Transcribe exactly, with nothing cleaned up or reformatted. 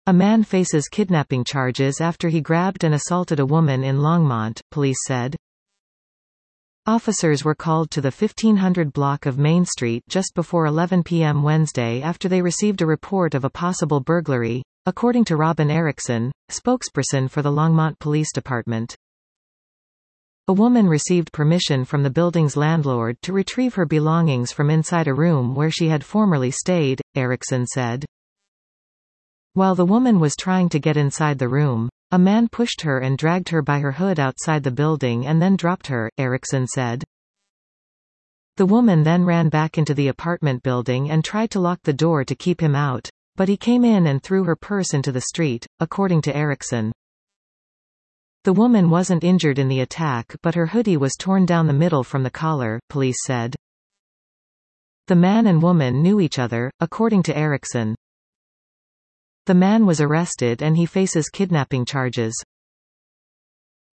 A man faces kidnapping charges after he grabbed and assaulted a woman in Longmont, police said. Officers were called to the fifteen hundred block of Main Street just before eleven p m Wednesday after they received a report of a possible burglary, according to Robin Erickson, spokesperson for the Longmont Police Department. A woman received permission from the building's landlord to retrieve her belongings from inside a room where she had formerly stayed, Erickson said. While the woman was trying to get inside the room, a man pushed her and dragged her by her hood outside the building and then dropped her, Erickson said. The woman then ran back into the apartment building and tried to lock the door to keep him out, but he came in and threw her purse into the street, according to Erickson. The woman wasn't injured in the attack but her hoodie was torn down the middle from the collar, police said. The man and woman knew each other, according to Erickson. The man was arrested and he faces kidnapping charges.